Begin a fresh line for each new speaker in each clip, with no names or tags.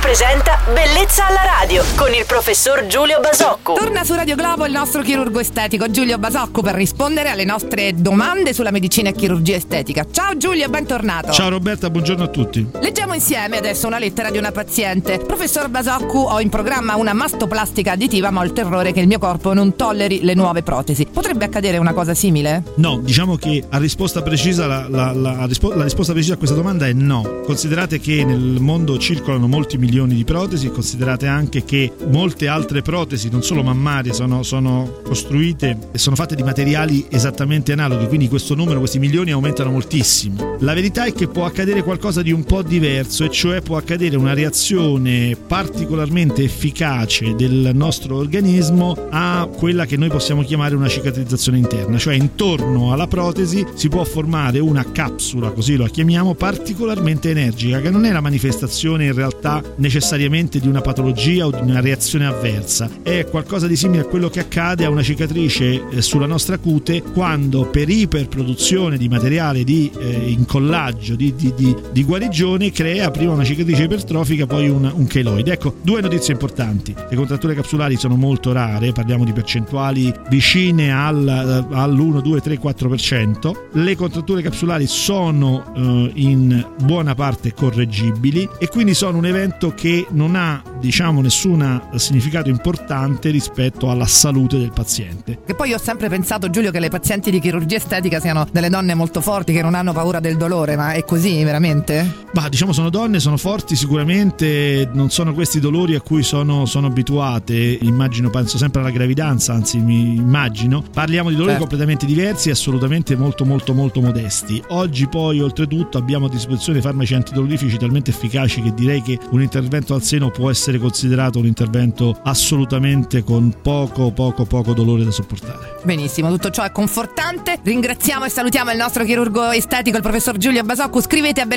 presenta Bellezza alla radio con il professor Giulio Basocco.
Torna su Radio Globo il nostro chirurgo estetico Giulio Basocco per rispondere alle nostre domande sulla medicina e chirurgia estetica. Ciao Giulio, bentornato.
Ciao Roberta, buongiorno a tutti.
Leggiamo insieme adesso una lettera di una paziente. Professor Basocco, ho in programma una mastoplastica additiva ma ho il terrore che il mio corpo non tolleri le nuove protesi. Potrebbe accadere una cosa simile?
No, diciamo che a risposta precisa la risposta precisa a questa domanda è no. Considerate che nel mondo circolano molti milioni di protesi e considerate anche che molte altre protesi, non solo mammarie, sono costruite e sono fatte di materiali esattamente analoghi, quindi questo numero, questi milioni aumentano moltissimo. La verità è che può accadere qualcosa di un po' diverso, e cioè può accadere una reazione particolarmente efficace del nostro organismo a quella che noi possiamo chiamare una cicatrizzazione interna, cioè intorno alla protesi si può formare una capsula, così la chiamiamo, particolarmente energica, che non è la manifestazione in realtà necessariamente di una patologia o di una reazione avversa, è qualcosa di simile a quello che accade a una cicatrice sulla nostra cute quando per iperproduzione di materiale di incollaggio, di guarigione, crea prima una cicatrice ipertrofica, poi un cheloide. Ecco, due notizie importanti: le contratture capsulari sono molto rare, parliamo di percentuali vicine all'1, 2, 3, 4%. Le contratture capsulari sono in buona parte correggibili e quindi sono un evento che non ha, diciamo, nessun significato importante rispetto alla salute del paziente.
Che poi ho sempre pensato, Giulio, che le pazienti di chirurgia estetica siano delle donne molto forti che non hanno paura del dolore, ma è così veramente?
Ma diciamo, sono donne, sono forti sicuramente, non sono questi dolori a cui sono abituate, immagino, penso sempre alla gravidanza, anzi mi immagino. Parliamo di dolori completamente diversi e assolutamente molto molto molto modesti. Oggi poi oltretutto abbiamo a disposizione farmaci antidolorifici talmente efficaci che direi che un intervento al seno può essere considerato un intervento assolutamente con poco dolore da sopportare.
Benissimo, tutto ciò è confortante. Ringraziamo e salutiamo il nostro chirurgo estetico, il professor Giulio Basocco. Scrivete a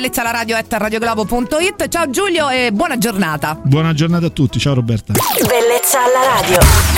bellezzalaradio@radioglobo.it. Ciao Giulio e buona giornata.
Buona giornata a tutti, ciao Roberta.
Bellezza alla radio.